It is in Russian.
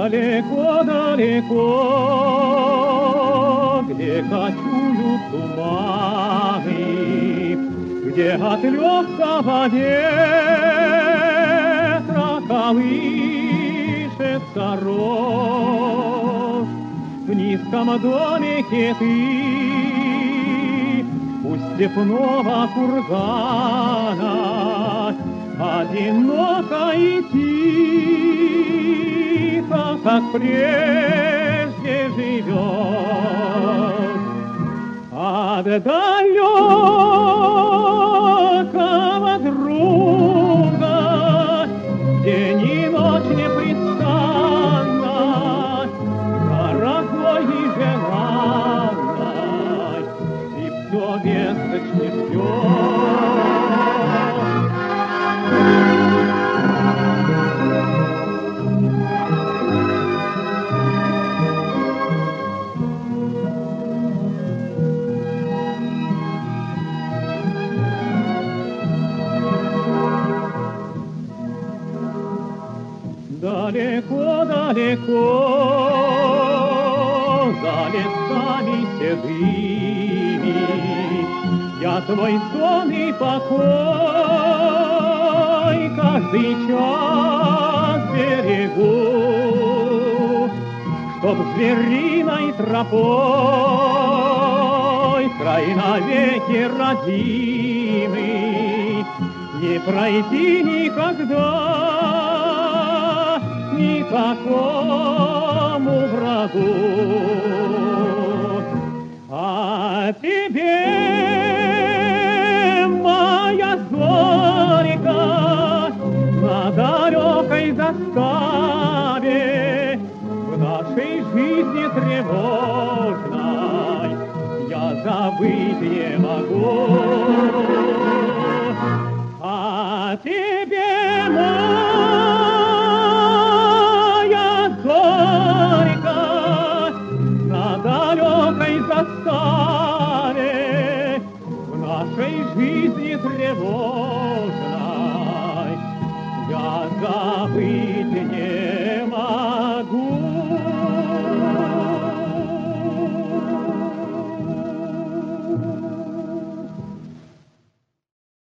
Далеко-далеко, где кочуют туманы, где от легкого ветра колышется рожь. В низком домике ты у степного кургана одиноко и тихо, как прежде живешь. От далекого друга день и ночь непрестанно, дорогой и желанной, и все весточки ждешь. Далеко-далеко, за лесами седыми, я твой сон и покой каждый час берегу, чтоб звериной тропой край навеки родимый не пройти никогда никакому врагу. А тебе, моя зорька, на далекой заставе, в нашей жизни тревожной я забыть не могу. А тебе, заставе, в нашей жизни тревожной я забыть не